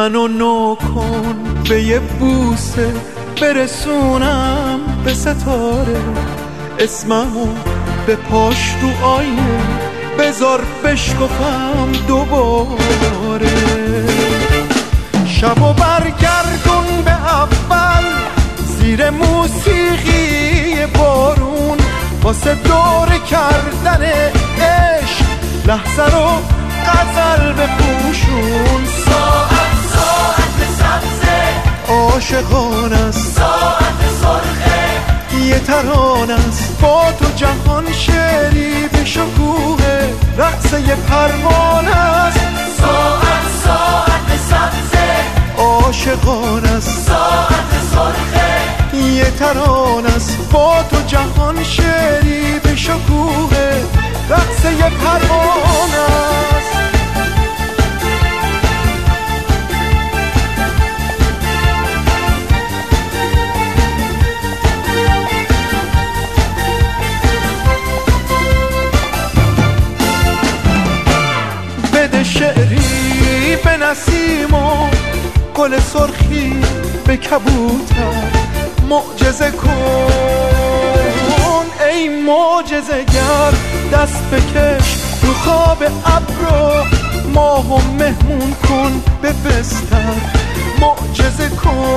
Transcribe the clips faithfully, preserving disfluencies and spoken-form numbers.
منو نو کن به یه بوسه برسونم به ستاره، اسممو به پاش رو آینه بذار بشکفم دوباره. شبو برگردون به اول زیر موسیقی بارون، واسه دور کردن عشق لحظه رو غزل بپوشون. ساعت ساعت سبزه عاشقان است، ساعت سرخه یه ترانه است، با تو جهان شعری به شکوه رقص یه پروانه است. ساعت ساعت سبزه عاشقان است، ساعت سرخه یه ترانه است، با تو جهان شعری به شکوه رقص یه پروانه است. بده شعری به نسیم و گل سرخی به کبوتر، معجزه کن ای معجزه گر، دست بکش رو خواب ابرو ماهو مهمون کن به بستر. معجزه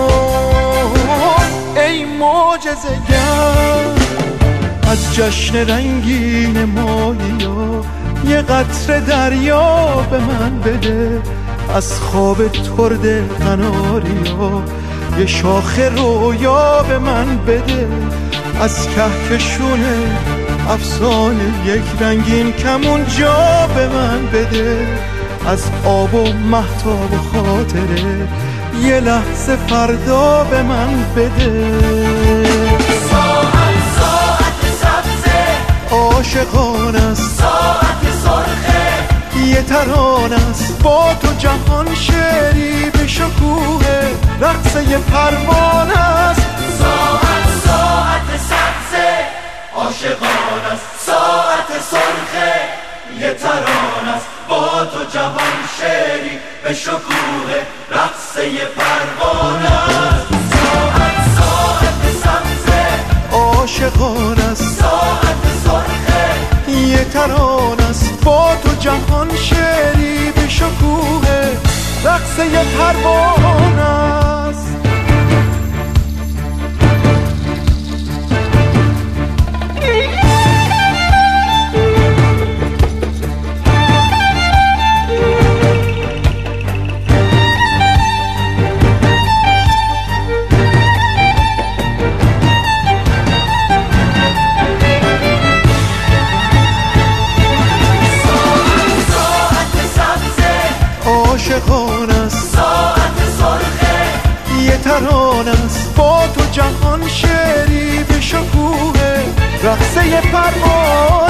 کن ای معجزه گر، از جشن رنگین ماهیا یه قطره دریا به من بده، از خواب ترد قناریا یه شاخه رویا به من بده، از کهکشون افسانه یک رنگین کمون جا به من بده، از آب و مهتاب و خاطره یه لحظه فردا به من بده. ساعت ساعت سبزه عاشقان است، ساعت سرخه یه ترانه است، با تو جهان شعری به شکوه رقص یه پروانه است. ساعت ساعت سبزه عاشقان است، ساعت سرخه یه ترانه است، با تو جهان شعری به شکوه رقص یه پروانه است. ساعت ساعت سبزه عاشقان است، ساعت سرخه یه ترانه است، با تو جهان شعری به شکوه رقص یه پروانه است. عاشقان است، ساعت سرخه یه ترانه است، با تو جهان شعری به شکوه رقص یه پروانه